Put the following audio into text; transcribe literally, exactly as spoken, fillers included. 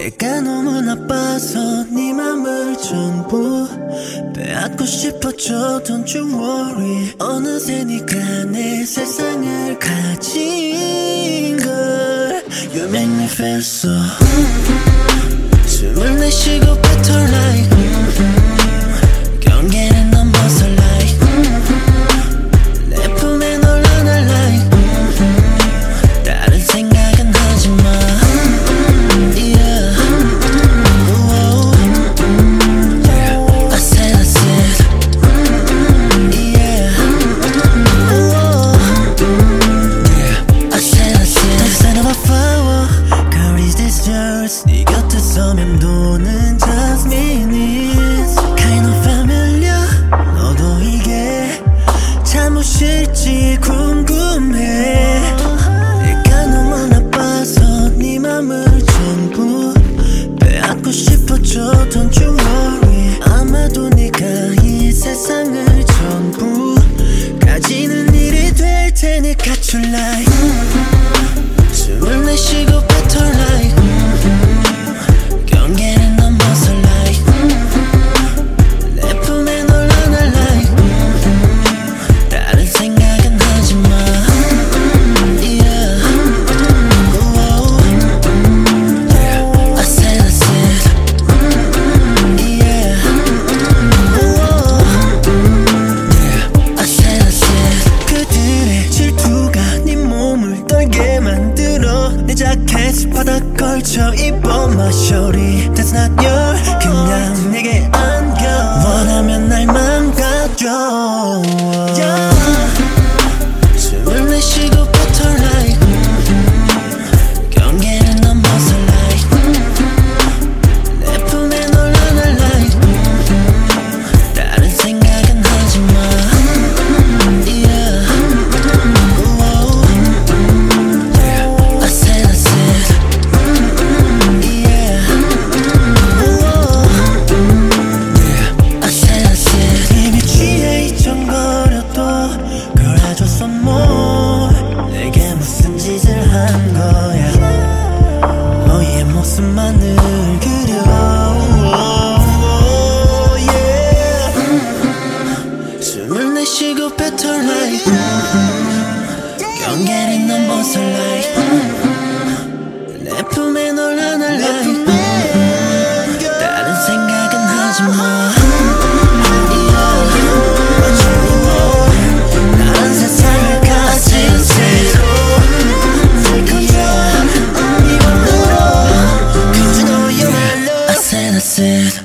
내가 너무 나빠서 네 맘을 전부 빼앗고 싶어져. Don't you worry. 어느새 네가 내 세상을 가진 걸. You make me feel so. 숨을 내쉬고 better like 경계를 넘어서 like 내 품에 널 안아 like 다른 생각은 하지마. Yeah. Whoa. I said I said Yeah. Whoa. I said I said Next time I flower Girl is this yours. 네 곁에서 맴도는 jasmine is kind of familiar. 너도 이게 잠옷일지 궁금해. 내가 너무 나빠서 네 맘을 전부 빼앗고 싶어져. Don't you worry. 아마도 네가 이 세상을 전부 가지는 일이 될 테니 Got you like 숨을 내쉬고 better like 경계를 넘어서 like 내 품에 널 안아 like 다른 생각은 하지마. Yeah. Whoa. I said I said Yeah. Whoa. I said I said 그들의 질투가 네 몸을 떨게 만들어. 내 자켓 바닥 걸쳐 입어 my shorty. That's not your 그냥 내게 안겨. 원하면 날 망가져. Yeah. 숨을 내쉬고 better like 경계를 넘어서 like 내 품에 널 안아 like 다른 생각은 하지마. Yeah. Whoa. I said I said Yeah. Whoa. I said I said 이미 취해 잊혀버려도 그래줘서 뭐 내게 무슨 짓을 한 거야. 너의 모습만을 그려. Yeah. 숨을 내쉬고 better like 경계를 넘어서 like 내 품에 널 안아 like 다른 생각은 하지마. 다른 세상을 가진 채로 Cause you know you're my love. I said I said